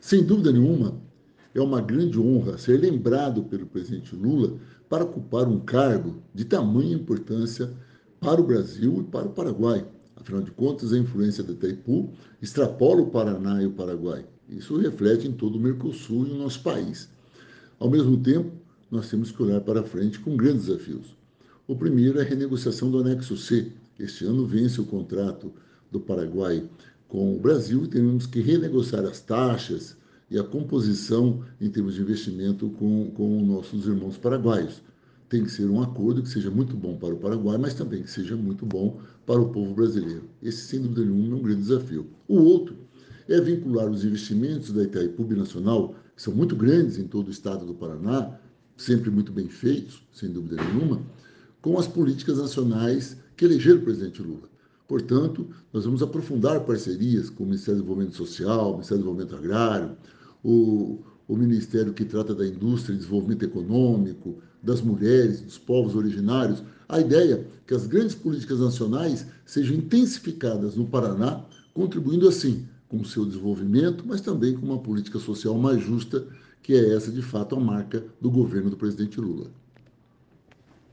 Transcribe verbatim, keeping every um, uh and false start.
Sem dúvida nenhuma, é uma grande honra ser lembrado pelo presidente Lula para ocupar um cargo de tamanha importância para o Brasil e para o Paraguai. Afinal de contas, a influência da Itaipu extrapola o Paraná e o Paraguai. Isso reflete em todo o Mercosul e o nosso país. Ao mesmo tempo, nós temos que olhar para frente com grandes desafios. O primeiro é a renegociação do anexo C. Este ano vence o contrato do Paraguai com o Brasil e temos que renegociar as taxas e a composição em termos de investimento com, com nossos irmãos paraguaios. Tem que ser um acordo que seja muito bom para o Paraguai, mas também que seja muito bom para o povo brasileiro. Esse, sem dúvida nenhuma, é um grande desafio. O outro é vincular os investimentos da Itaipu Binacional, que são muito grandes em todo o estado do Paraná, sempre muito bem feitos, sem dúvida nenhuma, com as políticas nacionais que elegeram o presidente Lula. Portanto, nós vamos aprofundar parcerias com o Ministério do Desenvolvimento Social, o Ministério do Desenvolvimento Agrário, o, o Ministério que trata da indústria e desenvolvimento econômico, das mulheres, dos povos originários. A ideia é que as grandes políticas nacionais sejam intensificadas no Paraná, contribuindo assim com o seu desenvolvimento, mas também com uma política social mais justa, que é essa, de fato, a marca do governo do presidente Lula.